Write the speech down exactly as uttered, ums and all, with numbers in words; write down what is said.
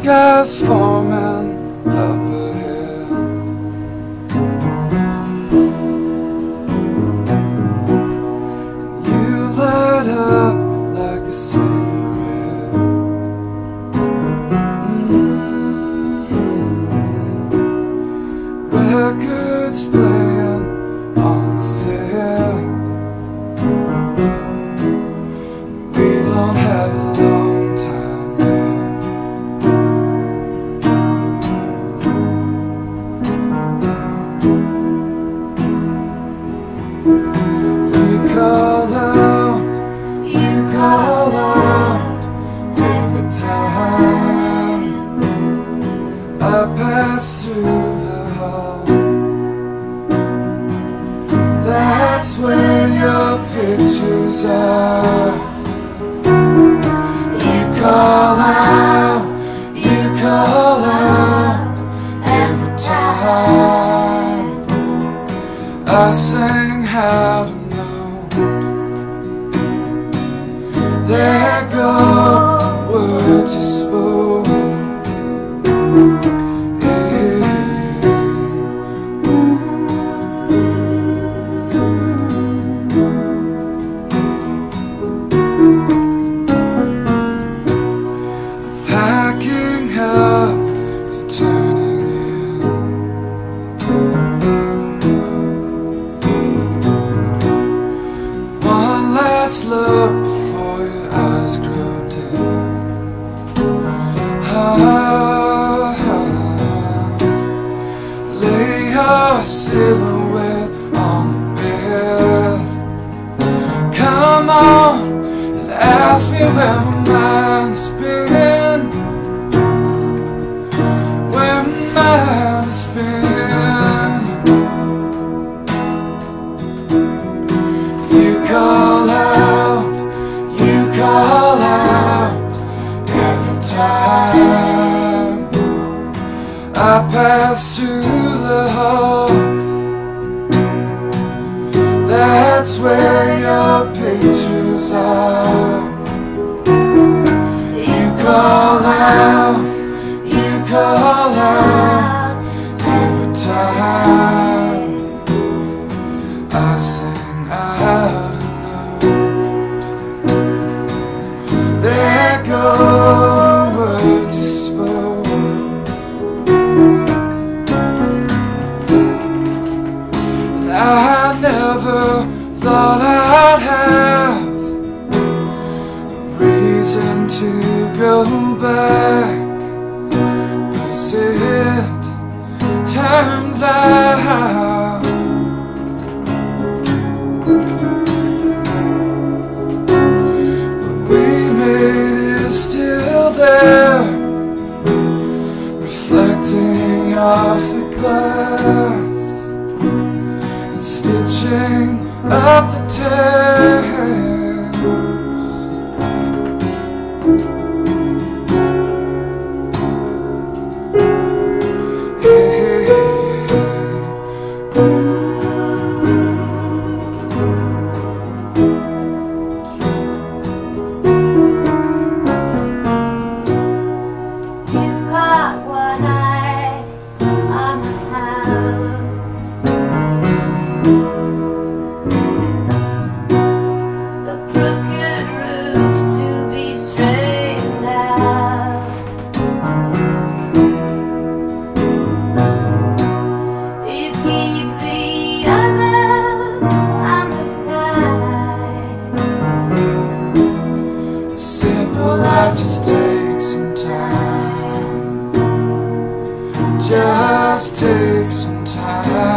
sky's forming up ahead. You light up like a cigarette. Mm-hmm. Records playing on the set. We don't have a long time left. You call out, you call out every time I pass through the hall. That's where your pictures are. You call out, you call out every time I sing how to know. There go words you spoke. Packing up to turning in. One last look before your eyes grow dim. Ah, lay your silhouette on the bed. Come on and ask me where my mind's been. Where my mind's been. You call out, you call out every time I pass through the hall. That's where your pictures are. You call out, you call out every time I sing out a note. There go words you spoke. I never thought I'd have a reason to go back, but as it turns out, what we made is still there, reflecting off the glass, stitching up the tears. Hey, hey, You've got one eye on the house. The crooked roof to be straightened out. You keep the other on the sky. simple life just takes some time. Just take some time.